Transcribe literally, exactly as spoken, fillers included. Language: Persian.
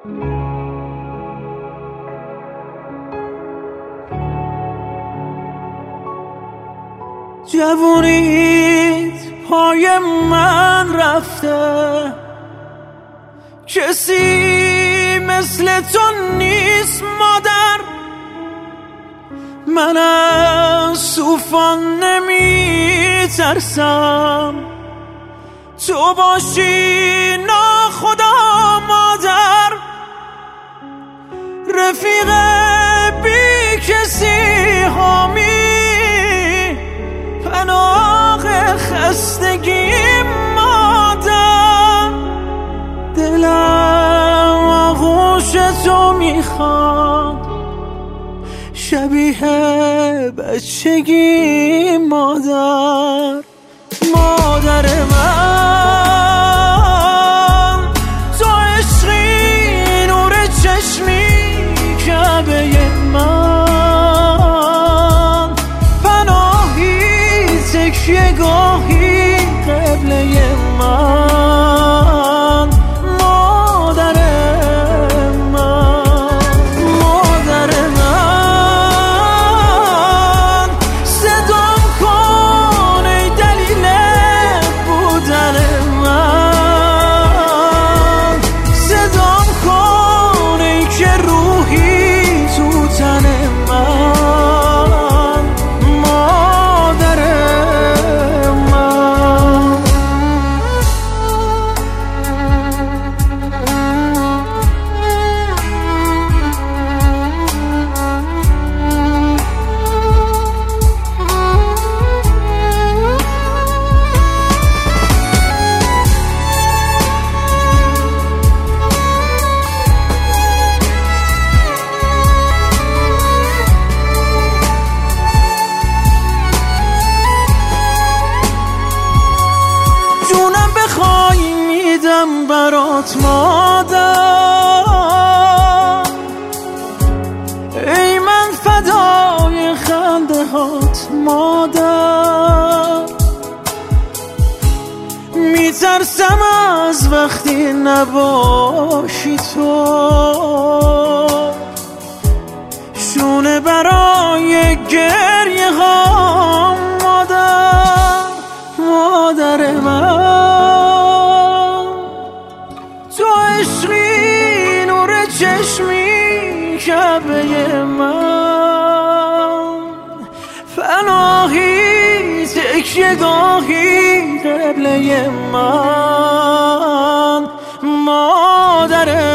جوونیت پای من رفته، کسی مثل تو نیست مادر. من از طوفان نمی ترسم، تو باشی ناخدا مادر. رفیق بی کسی حامی، پناه خستگی مادر. دلم آغوش تو میخواد، شبیه بچگی مادر. مادر من تو عشقی، نور چشمی، کعبه من، پناهی تکیه گاهی قبله من. مادر من، مادر من، صدام کن ای دلیل بودن من. صدام کن ای که روحی تو تن من. مادر من. جونم بخوای میدم برات مادر، ای من فدای خنده هات مادر. میترسم از وقتی نباشی تو، شونه برای گریه ها مادر. مادر من تو عشقی، نور چشمی، کعبه من، پناهی تکیه گاهی قبله من. مادر